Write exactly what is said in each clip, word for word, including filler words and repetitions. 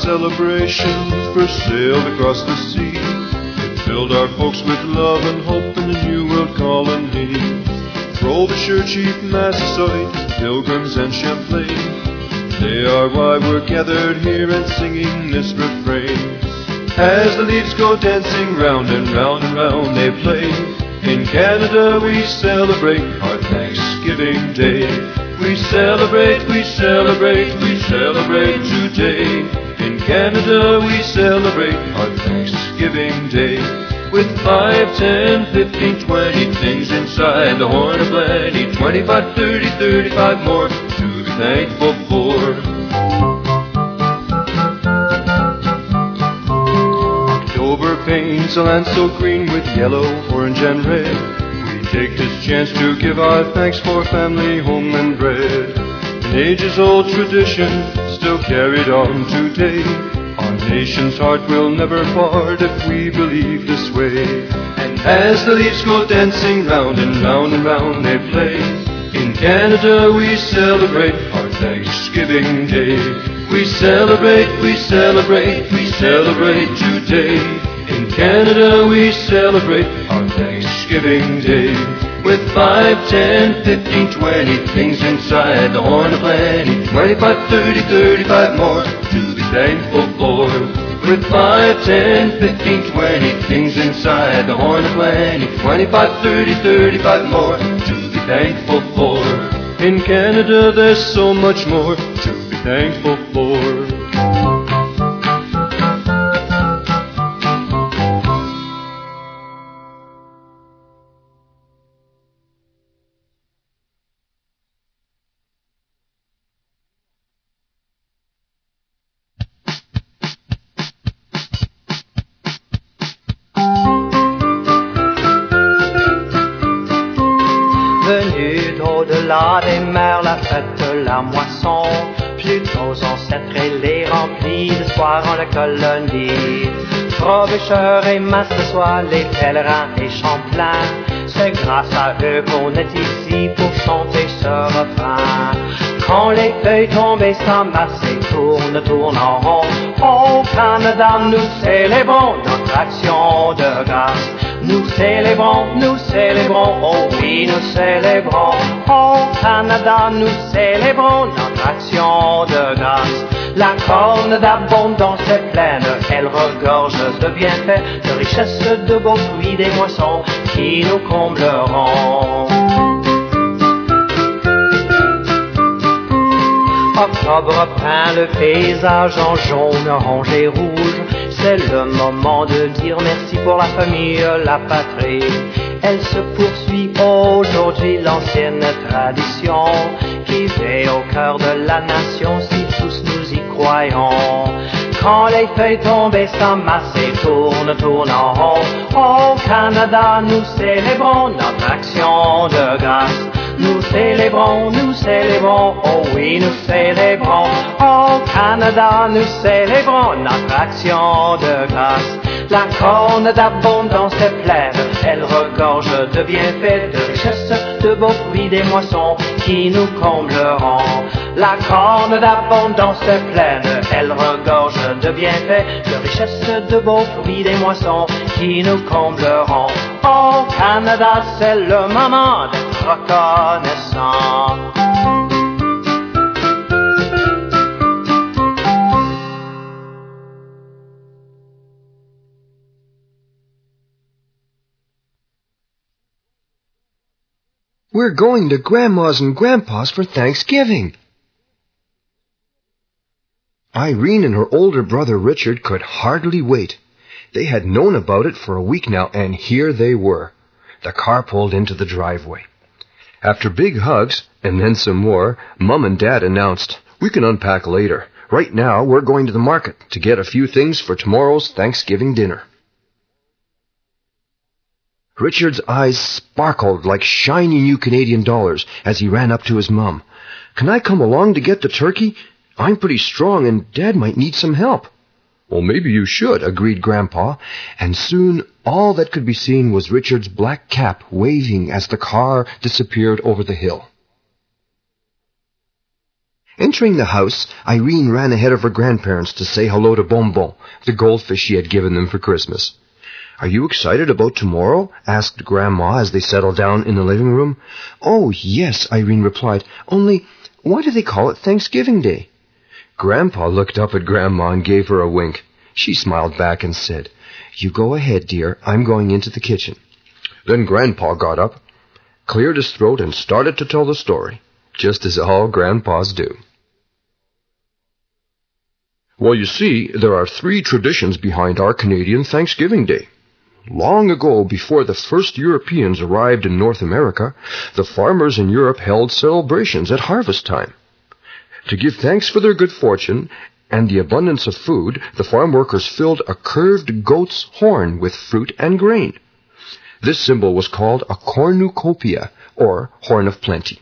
celebration first sailed across the sea. It filled our folks with love and hope in the New World colony. Frobisher, Chief Massasoit, Pilgrims and Champlain, they are why we're gathered here and singing this refrain. As the leaves go dancing round and round and round they play. In Canada we celebrate our Thanksgiving Day. We celebrate, we celebrate, we celebrate today. In Canada we celebrate our Thanksgiving Day. With five, ten, fifteen, twenty things inside the horn of plenty. Twenty-five, thirty, thirty-five more to be thankful for. October paints a land so green with yellow, orange and red. We take this chance to give our thanks for family, home and bread. An ages-old tradition still carried on today. Our nation's heart will never part if we believe this way. And as the leaves go dancing round and round and round they play. In Canada we celebrate our Thanksgiving Day. We celebrate, we celebrate, we celebrate today. In Canada we celebrate our Thanksgiving Day. With five, ten, fifteen, twenty things inside the horn of plenty. Twenty-five, thirty, thirty-five more to be thankful for. With five, ten, fifteen, twenty things inside the horn of plenty. Twenty-five, thirty, thirty-five more to be thankful for. In Canada there's so much more to be thankful for. Au-delà des mers, la fête de la moisson, plus nos ancêtres et les remplis d'espoir en la colonie. Frobisher et Massasoit, les pèlerins et Champlain, c'est grâce à eux qu'on est ici pour chanter ce refrain. Quand les feuilles tombent et s'amassent et tournent, tournent en rond, au Canada nous célébrons notre action de grâce. Nous célébrons, nous célébrons, oh oui, nous célébrons. Au Canada, nous célébrons notre action de grâce. La corne d'abondance est pleine, elle regorge de bienfaits, de richesses, de beaux fruits, des moissons qui nous combleront. Octobre peint le paysage en jaune, orange et rouge. C'est le moment de dire merci pour la famille, la patrie. Elle se poursuit aujourd'hui l'ancienne tradition qui veille au cœur de la nation si tous nous y croyons. Quand les feuilles tombent et s'amassent et tournent, tournent en rond, au Canada nous célébrons notre action de grâce. Nous célébrons, nous célébrons, oh oui, nous célébrons. Au Canada, nous célébrons notre action de grâce. La corne d'abondance est pleine, elle regorge de bienfaits, de richesses, de beaux fruits, des moissons qui nous combleront. La corne d'abondance est pleine, elle regorge de bienfaits, de richesses, de beaux fruits, des moissons qui nous combleront. Au Canada, c'est le moment d'être reconnaissant. We're going to Grandma's and Grandpa's for Thanksgiving. Irene and her older brother Richard could hardly wait. They had known about it for a week now, and here they were. The car pulled into the driveway. After big hugs, and then some more, Mum and Dad announced, "We can unpack later. Right now, we're going to the market to get a few things for tomorrow's Thanksgiving dinner." Richard's eyes sparkled like shiny new Canadian dollars as he ran up to his mum. "Can I come along to get the turkey? I'm pretty strong, and Dad might need some help." "Well, maybe you should," agreed Grandpa, and soon all that could be seen was Richard's black cap waving as the car disappeared over the hill. Entering the house, Irene ran ahead of her grandparents to say hello to Bonbon, the goldfish she had given them for Christmas. "Are you excited about tomorrow?" asked Grandma as they settled down in the living room. "Oh, yes," Irene replied. "Only, why do they call it Thanksgiving Day?" Grandpa looked up at Grandma and gave her a wink. She smiled back and said, "You go ahead, dear. I'm going into the kitchen." Then Grandpa got up, cleared his throat, and started to tell the story, just as all grandpas do. Well, you see, there are three traditions behind our Canadian Thanksgiving Day. Long ago, before the first Europeans arrived in North America, the farmers in Europe held celebrations at harvest time. To give thanks for their good fortune and the abundance of food, the farm workers filled a curved goat's horn with fruit and grain. This symbol was called a cornucopia, or horn of plenty.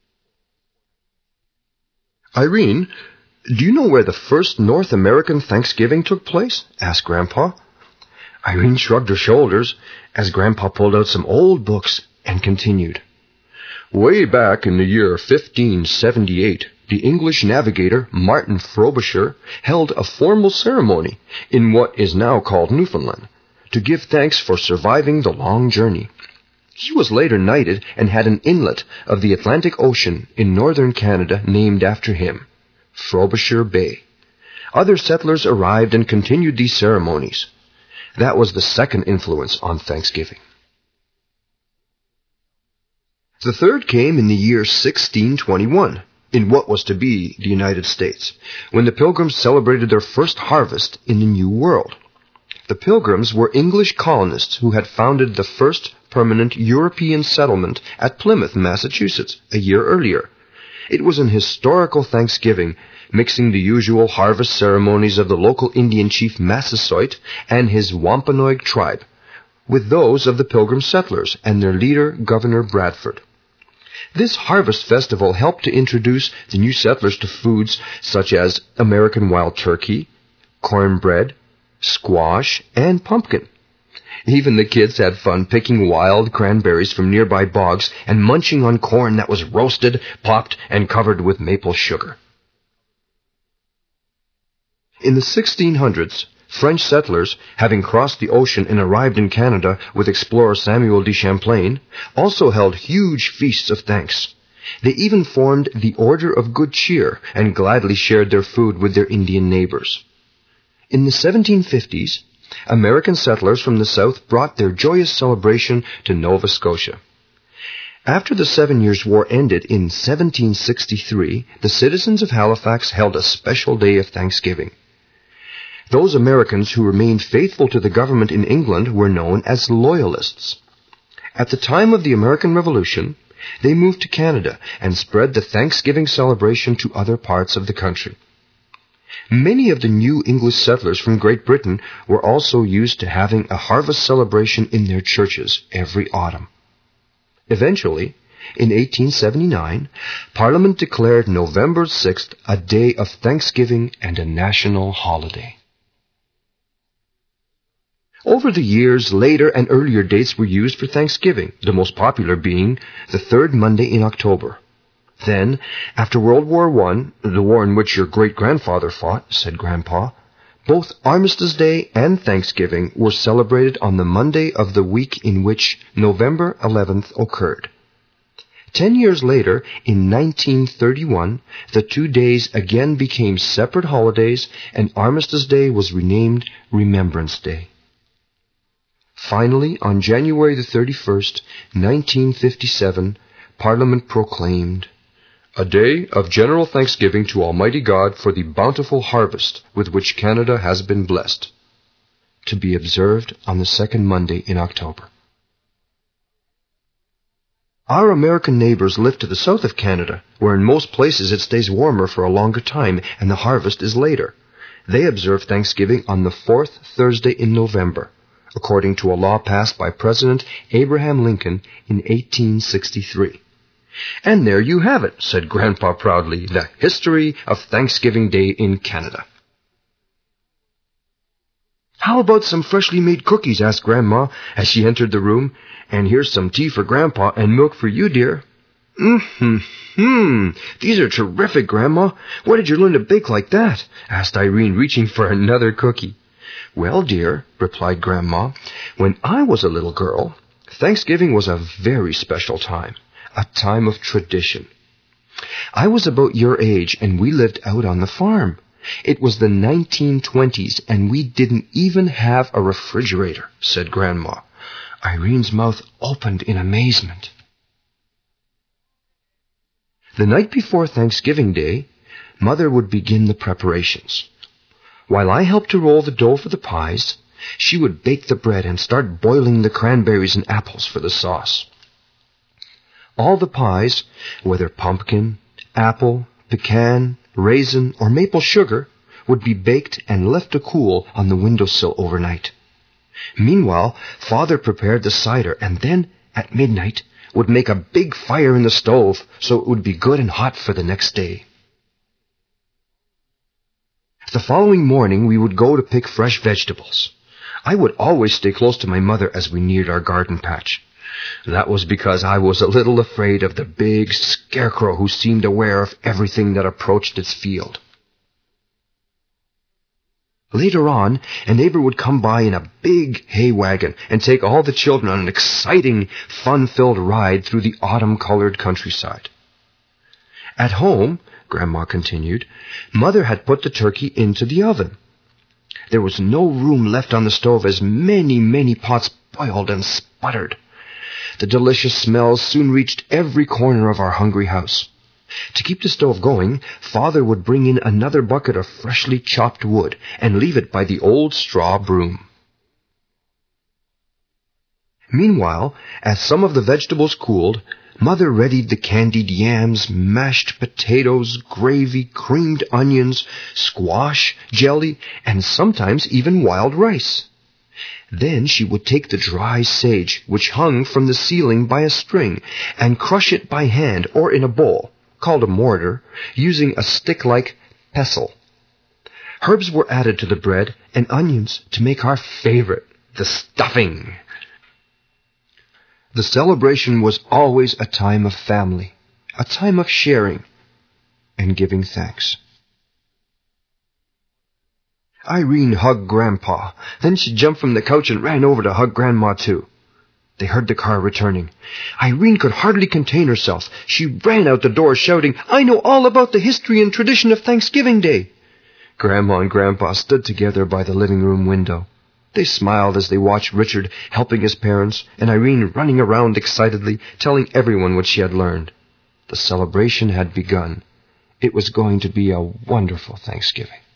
Irene, do you know where the first North American Thanksgiving took place? Asked Grandpa. Irene shrugged her shoulders as Grandpa pulled out some old books and continued. Way back in the year fifteen seventy-eight, the English navigator Martin Frobisher held a formal ceremony in what is now called Newfoundland to give thanks for surviving the long journey. He was later knighted and had an inlet of the Atlantic Ocean in northern Canada named after him, Frobisher Bay. Other settlers arrived and continued these ceremonies. That was the second influence on Thanksgiving. The third came in the year sixteen twenty-one, in what was to be the United States, when the Pilgrims celebrated their first harvest in the New World. The Pilgrims were English colonists who had founded the first permanent European settlement at Plymouth, Massachusetts, a year earlier. It was an historical Thanksgiving, mixing the usual harvest ceremonies of the local Indian chief Massasoit and his Wampanoag tribe with those of the Pilgrim settlers and their leader, Governor Bradford. This harvest festival helped to introduce the new settlers to foods such as American wild turkey, cornbread, squash, and pumpkin. Even the kids had fun picking wild cranberries from nearby bogs and munching on corn that was roasted, popped, and covered with maple sugar. In the sixteen hundreds, French settlers, having crossed the ocean and arrived in Canada with explorer Samuel de Champlain, also held huge feasts of thanks. They even formed the Order of Good Cheer and gladly shared their food with their Indian neighbors. In the seventeen fifties, American settlers from the South brought their joyous celebration to Nova Scotia. After the Seven Years' War ended in seventeen sixty-three, the citizens of Halifax held a special day of Thanksgiving. Those Americans who remained faithful to the government in England were known as Loyalists. At the time of the American Revolution, they moved to Canada and spread the Thanksgiving celebration to other parts of the country. Many of the new English settlers from Great Britain were also used to having a harvest celebration in their churches every autumn. Eventually, in eighteen seventy-nine, Parliament declared November sixth a day of Thanksgiving and a national holiday. Over the years, later and earlier dates were used for Thanksgiving, the most popular being the third Monday in October. Then, after World War One, the war in which your great-grandfather fought, said Grandpa, both Armistice Day and Thanksgiving were celebrated on the Monday of the week in which November eleventh occurred. Ten years later, in nineteen thirty-one, the two days again became separate holidays, and Armistice Day was renamed Remembrance Day. Finally, on January the thirty-first, nineteen fifty-seven, Parliament proclaimed, "A day of general thanksgiving to Almighty God for the bountiful harvest with which Canada has been blessed," to be observed on the second Monday in October. Our American neighbors live to the south of Canada, where in most places it stays warmer for a longer time and the harvest is later. They observe Thanksgiving on the fourth Thursday in November, according to a law passed by President Abraham Lincoln in eighteen sixty-three. And there you have it, said Grandpa proudly, the history of Thanksgiving Day in Canada. How about some freshly made cookies, asked Grandma as she entered the room. And here's some tea for Grandpa and milk for you, dear. Mm-hmm. These are terrific, Grandma. Where did you learn to bake like that? Asked Irene, reaching for another cookie. Well, dear, replied Grandma, when I was a little girl, Thanksgiving was a very special time, a time of tradition. I was about your age, and we lived out on the farm. It was the nineteen twenties, and we didn't even have a refrigerator, said Grandma. Irene's mouth opened in amazement. The night before Thanksgiving Day, Mother would begin the preparations. While I helped to roll the dough for the pies, she would bake the bread and start boiling the cranberries and apples for the sauce. All the pies, whether pumpkin, apple, pecan, raisin, or maple sugar, would be baked and left to cool on the windowsill overnight. Meanwhile, Father prepared the cider and then, at midnight, would make a big fire in the stove so it would be good and hot for the next day. The following morning we would go to pick fresh vegetables. I would always stay close to my mother as we neared our garden patch. That was because I was a little afraid of the big scarecrow who seemed aware of everything that approached its field. Later on, a neighbor would come by in a big hay wagon and take all the children on an exciting, fun-filled ride through the autumn-colored countryside. At home, Grandma continued, Mother had put the turkey into the oven. There was no room left on the stove as many, many pots boiled and sputtered. The delicious smells soon reached every corner of our hungry house. To keep the stove going, Father would bring in another bucket of freshly chopped wood and leave it by the old straw broom. Meanwhile, as some of the vegetables cooled, Mother readied the candied yams, mashed potatoes, gravy, creamed onions, squash, jelly, and sometimes even wild rice. Then she would take the dry sage, which hung from the ceiling by a string, and crush it by hand or in a bowl, called a mortar, using a stick-like pestle. Herbs were added to the bread and onions to make our favorite, the stuffing. The celebration was always a time of family, a time of sharing and giving thanks. Irene hugged Grandpa. Then she jumped from the couch and ran over to hug Grandma, too. They heard the car returning. Irene could hardly contain herself. She ran out the door shouting, "I know all about the history and tradition of Thanksgiving Day." Grandma and Grandpa stood together by the living room window. They smiled as they watched Richard helping his parents and Irene running around excitedly, telling everyone what she had learned. The celebration had begun. It was going to be a wonderful Thanksgiving.